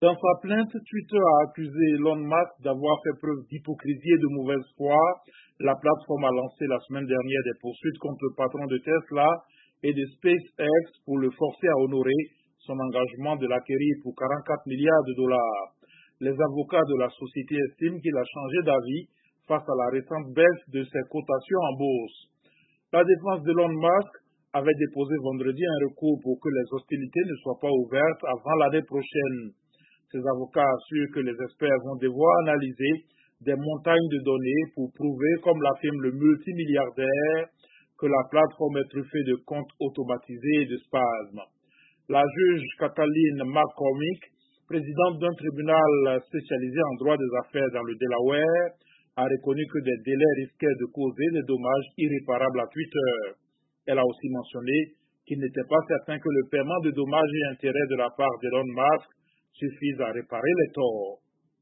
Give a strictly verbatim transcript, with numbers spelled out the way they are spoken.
Dans sa plainte, Twitter a accusé Elon Musk d'avoir fait preuve d'hypocrisie et de mauvaise foi. La plateforme a lancé la semaine dernière des poursuites contre le patron de Tesla et de SpaceX pour le forcer à honorer son engagement de l'acquérir pour quarante-quatre milliards de dollars. Les avocats de la société estiment qu'il a changé d'avis face à la récente baisse de ses cotations en bourse. La défense d'Elon Musk avait déposé vendredi un recours pour que les hostilités ne soient pas ouvertes avant l'année prochaine. Ces avocats assurent que les experts vont devoir analyser des montagnes de données pour prouver, comme l'affirme le multimilliardaire, que la plateforme est truffée de comptes automatisés et de spasmes. La juge Kathleen McCormick, présidente d'un tribunal spécialisé en droit des affaires dans le Delaware, a reconnu que des délais risquaient de causer des dommages irréparables à Twitter. Elle a aussi mentionné qu'il n'était pas certain que le paiement de dommages et intérêts de la part d'Elon Musk suffise à réparer les torts.